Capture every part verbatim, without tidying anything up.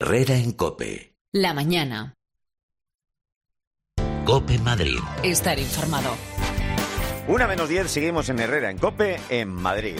Herrera en COPE. La mañana. COPE Madrid. Estar informado. Una menos diez, seguimos en Herrera en COPE, en Madrid.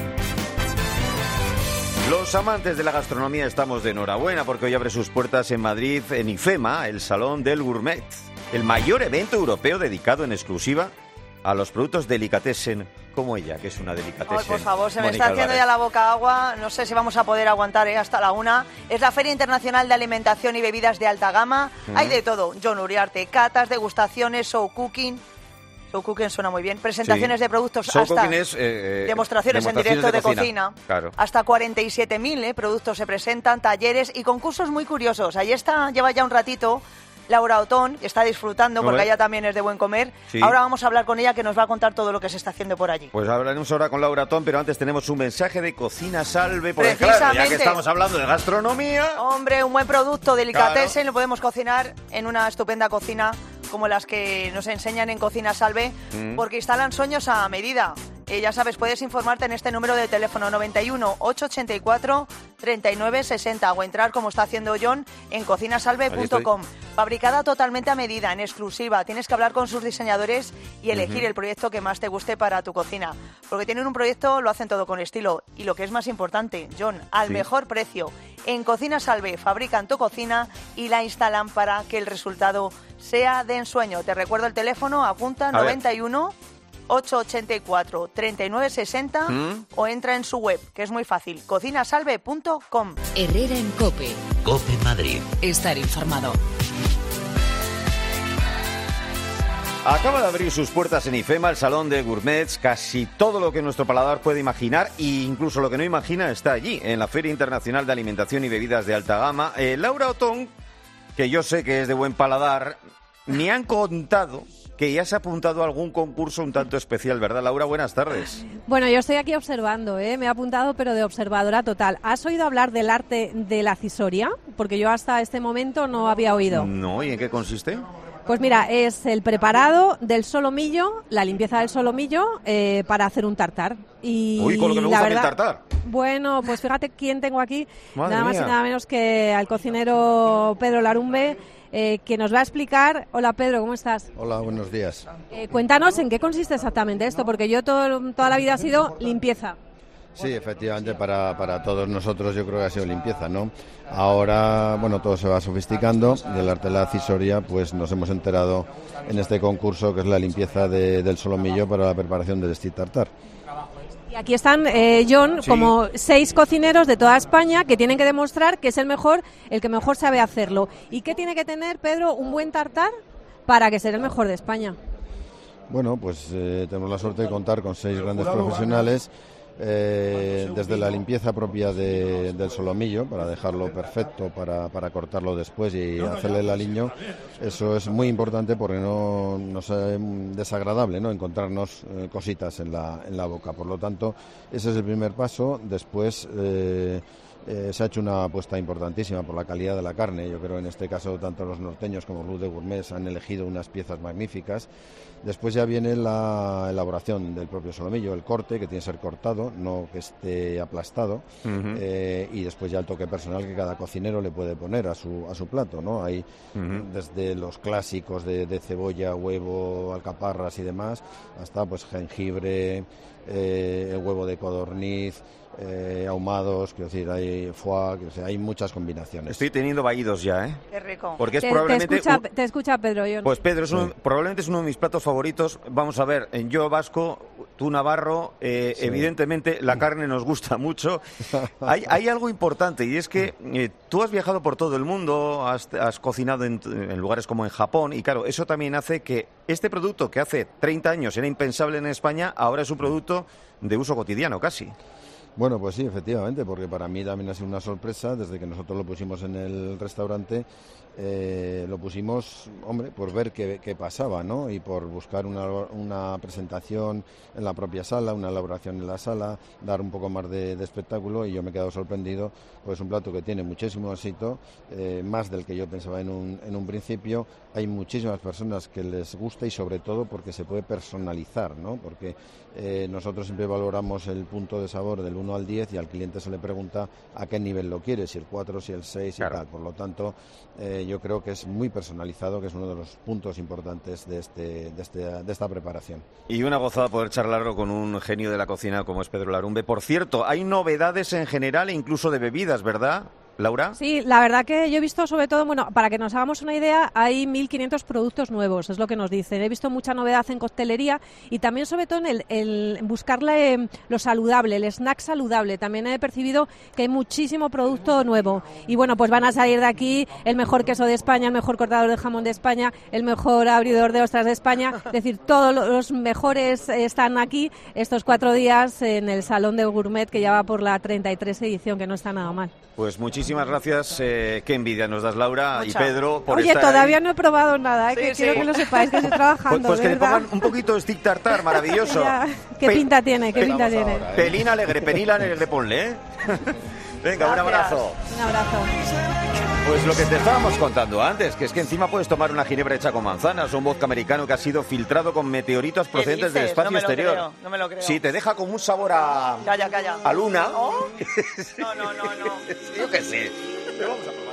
Los amantes de la gastronomía estamos de enhorabuena porque hoy abre sus puertas en Madrid, en IFEMA, el Salón del Gourmet, el mayor evento europeo dedicado en exclusiva a los productos delicatessen como ella, que es una delicatessen. Ay, por favor, se me Mónica está haciendo Álvarez. ya la boca agua. No sé si vamos a poder aguantar ¿eh? hasta la una. Es la Feria Internacional de Alimentación y Bebidas de Alta Gama. Uh-huh. Hay de todo. John Uriarte, catas, degustaciones, show cooking. Show cooking suena muy bien. Presentaciones sí. de productos show hasta cooking es, eh, demostraciones, demostraciones en directo de, de cocina. cocina. Claro. Hasta cuarenta y siete mil eh, productos se presentan, talleres y concursos muy curiosos. Ahí está, lleva ya un ratito Laura Otón, que está disfrutando porque ella también es de buen comer. Sí. Ahora vamos a hablar con ella, que nos va a contar todo lo que se está haciendo por allí. Pues hablaremos ahora con Laura Otón, pero antes tenemos un mensaje de Cocina Salve, porque claro, ya que estamos hablando de gastronomía... Hombre, un buen producto, delicatessen, claro. Lo podemos cocinar en una estupenda cocina como las que nos enseñan en Cocina Salve, mm. porque instalan sueños a medida. Eh, ya sabes, puedes informarte en este número de teléfono noventa y uno, ochocientos ochenta y cuatro, treinta y nueve sesenta o entrar, como está haciendo John, en cocina salve punto com. Fabricada totalmente a medida, en exclusiva. Tienes que hablar con sus diseñadores y elegir uh-huh. el proyecto que más te guste para tu cocina. Porque tienen un proyecto, lo hacen todo con estilo. Y lo que es más importante, John, al sí. mejor precio. En Cocina Salve fabrican tu cocina y la instalan para que el resultado sea de ensueño. Te recuerdo el teléfono, apunta a noventa y uno, ochocientos ochenta y cuatro, treinta y nueve sesenta ¿Mm? O entra en su web, que es muy fácil, cocina salve punto com. Herrera en COPE. COPE Madrid. Estar informado. Acaba de abrir sus puertas en IFEMA, el Salón de Gourmets. Casi todo lo que nuestro paladar puede imaginar, e incluso lo que no imagina, está allí, en la Feria Internacional de Alimentación y Bebidas de Alta Gama. Eh, Laura Otón, que yo sé que es de buen paladar, me han contado que ya se ha apuntado a algún concurso un tanto especial, ¿verdad, Laura? Buenas tardes. Bueno, yo estoy aquí observando, ¿eh? Me he apuntado, pero de observadora total. ¿Has oído hablar del arte de la cisoria? Porque yo hasta este momento no había oído. No, ¿y en qué consiste? Pues mira, es el preparado del solomillo, la limpieza del solomillo eh, para hacer un tartar. Y Uy, con lo que me gusta verdad, el tartar. Bueno, pues fíjate quién tengo aquí, Madre nada más mía. y nada menos que al cocinero Pedro Larumbe, eh, que nos va a explicar. Hola Pedro, ¿cómo estás? Hola, buenos días. Eh, cuéntanos en qué consiste exactamente esto, porque yo todo, toda la vida ha sido limpieza. Sí, efectivamente, para, para todos nosotros yo creo que ha sido limpieza, ¿no? Ahora, bueno, todo se va sofisticando y el arte de la cisoria, pues nos hemos enterado en este concurso que es la limpieza de, del solomillo para la preparación del steak tartar. Y aquí están, eh, John, sí. como seis cocineros de toda España que tienen que demostrar que es el mejor, el que mejor sabe hacerlo. ¿Y qué tiene que tener, Pedro, un buen tartar para que sea el mejor de España? Bueno, pues eh, tenemos la suerte de contar con seis grandes profesionales. Eh, desde la limpieza propia de, del solomillo para dejarlo perfecto, para, para cortarlo después y hacerle el aliño. Eso es muy importante porque no, no es desagradable, ¿no? Encontrarnos eh, cositas en la, en la boca. Por lo tanto, ese es el primer paso. Después eh, eh, se ha hecho una apuesta importantísima por la calidad de la carne. Yo creo en este caso tanto los norteños como los de Gourmet han elegido unas piezas magníficas. Después ya viene la elaboración del propio solomillo, el corte, que tiene que ser cortado, no que esté aplastado, uh-huh. eh, y después ya el toque personal que cada cocinero le puede poner a su a su plato, ¿no? Hay uh-huh. desde los clásicos de, de cebolla, huevo, alcaparras y demás, hasta pues jengibre, eh, el huevo de codorniz, eh, ahumados, quiero decir, hay foie, quiero decir, hay muchas combinaciones. Estoy teniendo vaídos ya, ¿eh? Qué rico. Porque es te, probablemente... Te escucha, te escucha Pedro. Yo... Pues Pedro, es uno, sí. probablemente es uno de mis platos favoritos. Vamos a ver, yo vasco, tú navarro, eh, sí. evidentemente la carne nos gusta mucho. Hay, hay algo importante y es que eh, tú has viajado por todo el mundo, has, has cocinado en, en lugares como en Japón y claro, eso también hace que este producto que hace treinta años era impensable en España, ahora es un producto de uso cotidiano casi. Bueno, pues sí, efectivamente, porque para mí también ha sido una sorpresa desde que nosotros lo pusimos en el restaurante. Eh, lo pusimos, hombre, por ver qué, qué pasaba, ¿no? Y por buscar una, una presentación en la propia sala, una elaboración en la sala, dar un poco más de, de espectáculo, y yo me he quedado sorprendido, pues es un plato que tiene muchísimo éxito, eh, más del que yo pensaba en un, en un principio. Hay muchísimas personas que les gusta y sobre todo porque se puede personalizar, ¿no? Porque eh, nosotros siempre valoramos el punto de sabor del uno al diez y al cliente se le pregunta a qué nivel lo quiere, si el cuatro, si el seis Claro. y tal. Por lo tanto, eh, yo creo que es muy personalizado, que es uno de los puntos importantes de, este, de, este, de esta preparación. Y una gozada poder charlarlo con un genio de la cocina como es Pedro Larumbe. Por cierto, hay novedades en general e incluso de bebidas, ¿verdad, Laura? Sí, la verdad que yo he visto sobre todo, bueno, para que nos hagamos una idea, hay mil quinientos productos nuevos, es lo que nos dicen. He visto mucha novedad en coctelería y también sobre todo en el, el buscarle eh, lo saludable, el snack saludable. También he percibido que hay muchísimo producto nuevo. Y bueno, pues van a salir de aquí el mejor queso de España, el mejor cortador de jamón de España, el mejor abridor de ostras de España. Es decir, todos los mejores están aquí estos cuatro días en el Salón del Gourmet, que ya va por la treinta y tres edición, que no está nada mal. Pues muchísimas gracias. Eh, qué envidia nos das, Laura Mucha. y Pedro, por Oye, estar todavía ahí. no he probado nada, ¿eh? Sí, que sí. quiero que lo sepáis, que estoy trabajando, Pues, pues de que le verdad. pongan un poquito de stick tartar, maravilloso. Ya, ¿qué Pe- pinta tiene? ¿Qué pe- pinta Vamos tiene? ahora, ¿eh? Pelín alegre, pelín alegre, ponle, ¿eh? Venga, un Gracias. abrazo. Un abrazo. Pues lo que te estábamos contando antes, que es que encima puedes tomar una ginebra hecha con manzanas o un vodka americano que ha sido filtrado con meteoritos procedentes del dices? espacio No me lo exterior. creo, no me lo creo. Sí, te deja como un sabor a, Calla, calla. a luna. ¿Oh? No, no, no, no. Yo qué sé. Pero vamos a probar.